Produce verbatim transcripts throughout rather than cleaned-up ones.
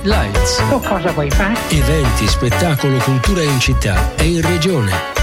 City Lights. Tu cosa vuoi fare? Eventi, spettacolo, cultura in città e in regione.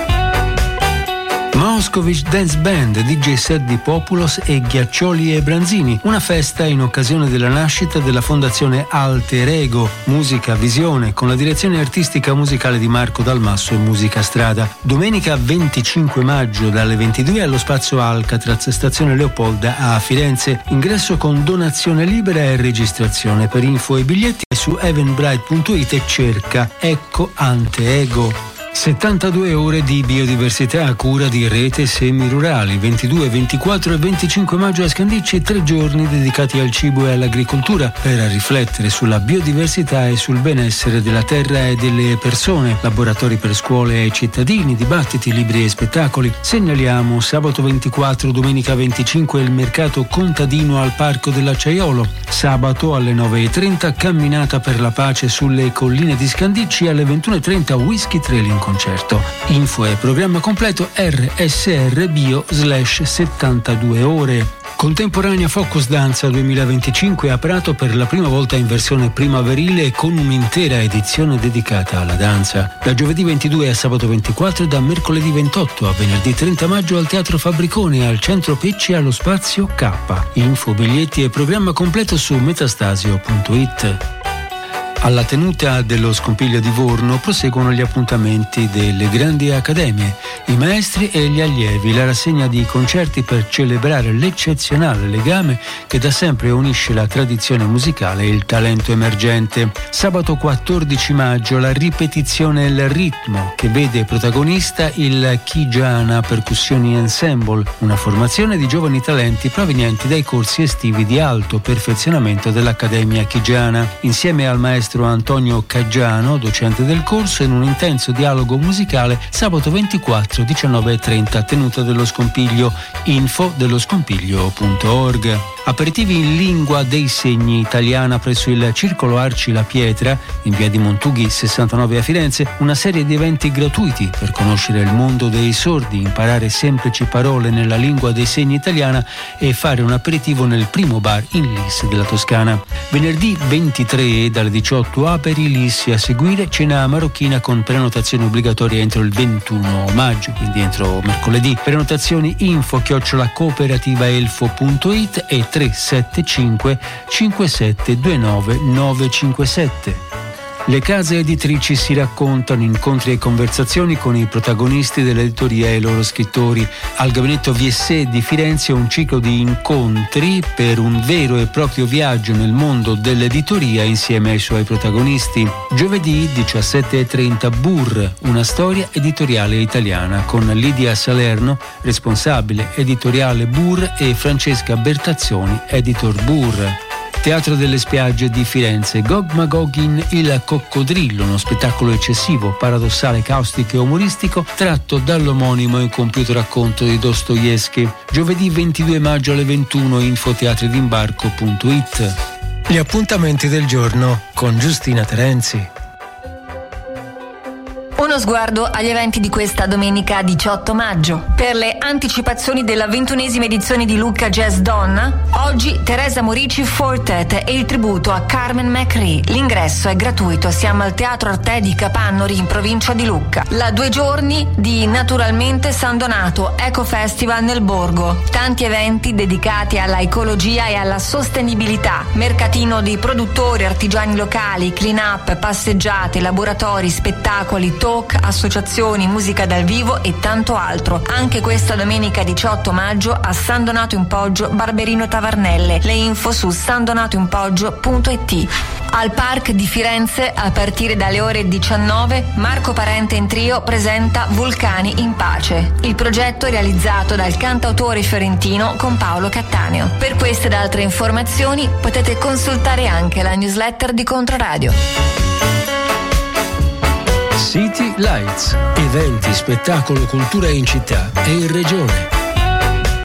Moscovic Dance Band, D J set di Populos e Ghiaccioli e Branzini, una festa in occasione della nascita della fondazione Alter Ego, Musica Visione, con la direzione artistica musicale di Marco Dalmasso e Musica Strada. Domenica venticinque maggio dalle ventidue allo Spazio Alcatraz, stazione Leopolda a Firenze. Ingresso con donazione libera e registrazione. Per info e biglietti su eventbrite punto it e cerca Ecco Ante Ego. settantadue ore di biodiversità a cura di Rete Semirurali, ventidue, ventiquattro e venticinque maggio a Scandicci, tre giorni dedicati al cibo e all'agricoltura per riflettere sulla biodiversità e sul benessere della terra e delle persone. Laboratori per scuole e cittadini, dibattiti, libri e spettacoli. Segnaliamo sabato ventiquattro, domenica venticinque il mercato contadino al Parco dell'Acciaiolo. Sabato alle nove e trenta camminata per la pace sulle colline di Scandicci, alle ventuno e trenta whisky trailing concerto. Info e programma completo R S R Bio slash settantadue ore. Contemporanea Focus Danza duemilaventicinque a Prato per la prima volta in versione primaverile con un'intera edizione dedicata alla danza. Da giovedì ventidue a sabato ventiquattro e da mercoledì ventotto a venerdì trenta maggio al Teatro Fabbriconi, al Centro Pecci allo Spazio K. Info, biglietti e programma completo su metastasio punto it. Alla tenuta dello Scompiglio di Vorno proseguono gli appuntamenti delle grandi accademie, i maestri e gli allievi, la rassegna di concerti per celebrare l'eccezionale legame che da sempre unisce la tradizione musicale e il talento emergente. Sabato quattordici maggio la ripetizione Il Ritmo, che vede protagonista il Chigiana Percussioni Ensemble, una formazione di giovani talenti provenienti dai corsi estivi di alto perfezionamento dell'Accademia Chigiana, insieme al maestro Antonio Caggiano, docente del corso, in un intenso dialogo musicale sabato ventiquattro, diciannove e trenta, tenuta dello Scompiglio. Info dello scompiglio punto org. Aperitivi in lingua dei segni italiana presso il Circolo Arci La Pietra, in via di Montughi sessantanove a Firenze, una serie di eventi gratuiti per conoscere il mondo dei sordi, imparare semplici parole nella lingua dei segni italiana e fare un aperitivo nel primo bar in Lis della Toscana. Venerdì ventitré dalle diciotto aperi Lis, a seguire cena marocchina con prenotazione obbligatoria entro il ventuno maggio, quindi entro mercoledì. Prenotazioni info chiocciola cooperativa elfo punto it e tre sette cinque cinque sette due nove nove cinque sette. Le case editrici si raccontano, incontri e conversazioni con i protagonisti dell'editoria e i loro scrittori. Al Gabinetto V S E di Firenze un ciclo di incontri per un vero e proprio viaggio nel mondo dell'editoria insieme ai suoi protagonisti. Giovedì diciassette e trenta Burr, una storia editoriale italiana, con Lidia Salerno, responsabile editoriale Burr, e Francesca Bertazzoni, editor Burr. Teatro delle Spiagge di Firenze, Gog Magog in Il Coccodrillo, uno spettacolo eccessivo, paradossale, caustico e umoristico tratto dall'omonimo e incompiuto racconto di Dostoevskij. Giovedì ventidue maggio alle ventuno, info teatridimbarco punto it. Gli appuntamenti del giorno con Giustina Terenzi. Uno sguardo agli eventi di questa domenica diciotto maggio. Per le anticipazioni della ventunesima edizione di Lucca Jazz Donna, oggi Teresa Morici Fortet e il tributo a Carmen McRae. L'ingresso è gratuito, siamo al Teatro Arte di Capannori in provincia di Lucca. La due giorni di Naturalmente San Donato Eco Festival nel Borgo. Tanti eventi dedicati alla ecologia e alla sostenibilità. Mercatino di produttori, artigiani locali, clean up, passeggiate, laboratori, spettacoli, talk, associazioni, musica dal vivo e tanto altro. Anche questa domenica diciotto maggio a San Donato in Poggio, Barberino Tavarnelle. Le info su sandonatoinpoggio punto it. Al Park di Firenze, a partire dalle ore diciannove, Marco Parente in trio presenta Vulcani in Pace. Il progetto è realizzato dal cantautore fiorentino con Paolo Cattaneo. Per queste ed altre informazioni potete consultare anche la newsletter di Controradio. City Lights, eventi, spettacolo, cultura in città e in regione.